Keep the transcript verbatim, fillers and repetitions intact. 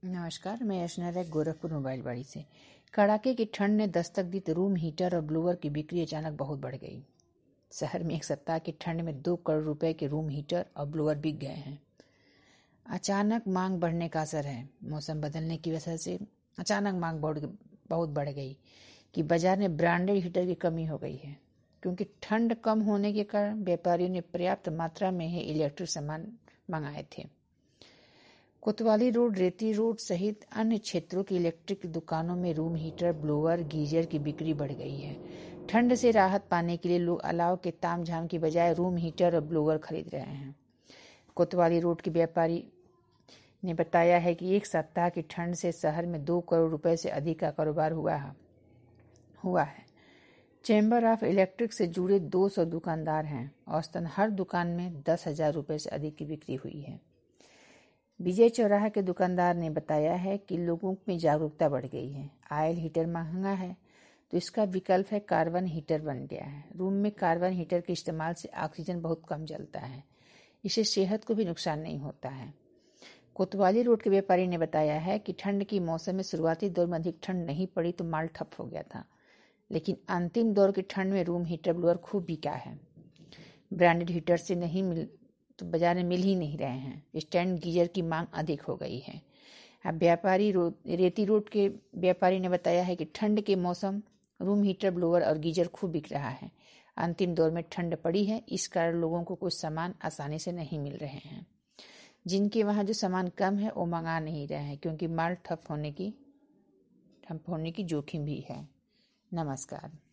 नमस्कार, मैं यशनर गोरखपुर मोबाइल बाड़ी से। कड़ाके की ठंड ने दस्तक दी तो रूम हीटर और ब्लोअर की बिक्री अचानक बहुत बढ़ गई। शहर में एक सप्ताह की ठंड में दो करोड़ रुपए के रूम हीटर और ब्लोअर बिक गए हैं। अचानक मांग बढ़ने का असर है। मौसम बदलने की वजह से अचानक मांग बहुत बढ़ गई कि बाजार में ब्रांडेड हीटर की कमी हो गई है, क्योंकि ठंड कम होने के कारण व्यापारियों ने पर्याप्त मात्रा में ही इलेक्ट्रिक सामान मंगाए थे। कोतवाली रोड, रेती रोड सहित अन्य क्षेत्रों की इलेक्ट्रिक दुकानों में रूम हीटर, ब्लोअर, गीजर की बिक्री बढ़ गई है। ठंड से राहत पाने के लिए लोग अलाव के तामझाम की बजाय रूम हीटर और ब्लोअर खरीद रहे हैं। कोतवाली रोड के व्यापारी ने बताया है कि एक सप्ताह की ठंड से शहर में दो करोड़ रुपए से अधिक का कारोबार हुआ है हुआ है चैम्बर ऑफ इलेक्ट्रिक से जुड़े दो सौ दुकानदार हैं। औसतन हर दुकान में दस हजार रुपये से अधिक की बिक्री हुई है। विजय चौराहा के दुकानदार ने बताया है कि लोगों में जागरूकता बढ़ गई है। ऑयल हीटर महंगा है तो इसका विकल्प है कार्बन हीटर बन गया है। रूम में कार्बन हीटर के इस्तेमाल से ऑक्सीजन बहुत कम जलता है, इससे सेहत को भी नुकसान नहीं होता है। कोतवाली रोड के व्यापारी ने बताया है कि ठंड की मौसम में शुरुआती दौर में अधिक ठंड नहीं पड़ी तो माल ठप हो गया था, लेकिन अंतिम दौर की ठंड में रूम हीटर ब्लोअर खूब बिका है। ब्रांडेड हीटर से नहीं मिल तो बाजार में मिल ही नहीं रहे हैं। स्टैंड गीजर की मांग अधिक हो गई है। अब व्यापारी रोड रेती रोड के व्यापारी ने बताया है कि ठंड के मौसम रूम हीटर, ब्लोअर और गीजर खूब बिक रहा है। अंतिम दौर में ठंड पड़ी है, इस कारण लोगों को कुछ सामान आसानी से नहीं मिल रहे हैं। जिनके वहां जो सामान कम है वो मंगा नहीं रहे हैं, क्योंकि माल ठप होने की ठप होने की जोखिम भी है। नमस्कार।